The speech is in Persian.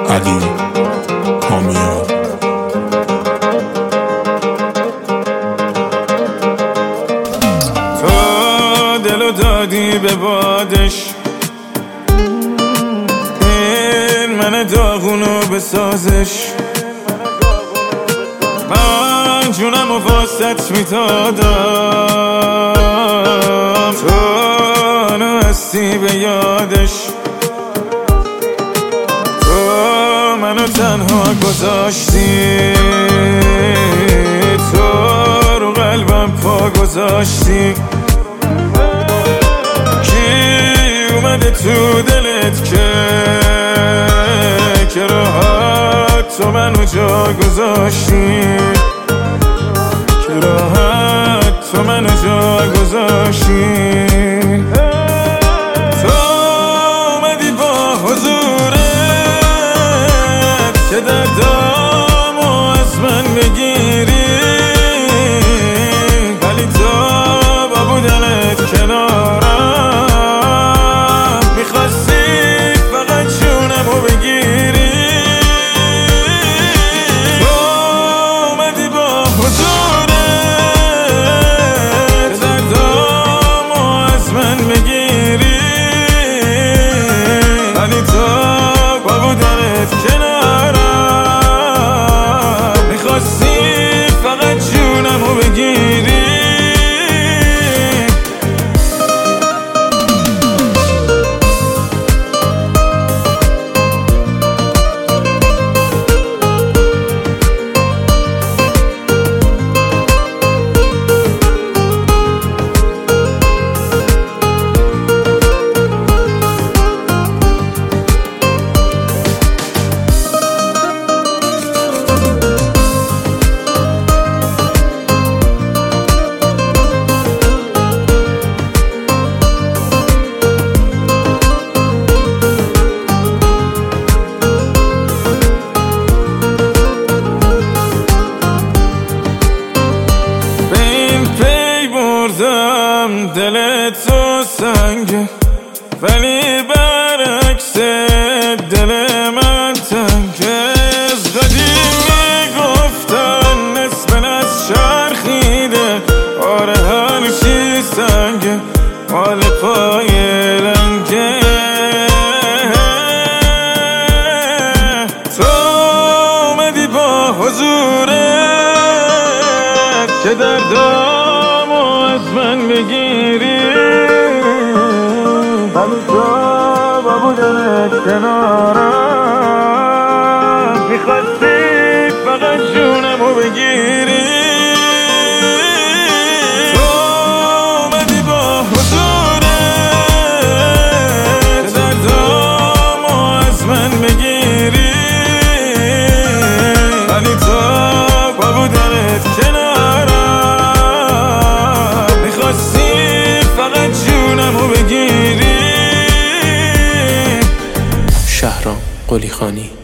علی کامیار. تو دلو دادی به بادش، این من داغونو بسازش. من جونم و واسط میدادم، تو هستی به یادش. تو منو تنها گذاشتی، تو رو قلبم پا گذاشتی. کی اومده تو دلت که راحت تو منو جا گذاشتی، که راحت تو منو جا گذاشتی. تو اومدی با حضورت که دردامو از من بگیری، ولی تو با بودنت کنارم میخواستی فقط جونمو بگیری. تو اومدی با حضورت که دردامو از من بگیری، ولی تو با بودنت کنارم میخواستی فقط جونمو بگیری. دلت تو سنگه، ولی برعکس دل من تنگه. از قدیم میگفتن نصف از چرخیده، آره هر چی سنگه مال پای لنگه. تو اومدی با حضورت که دردامو از من بگیری، ولی تو با بودنت کنارم میخواستی فقط جونمو بگیری. تو اومدی با حضورت که دردامو از من بگیری، ولی تو با بودنت کنارم میخواستی فقط جونمو بگیری. شهرام قلیخانی.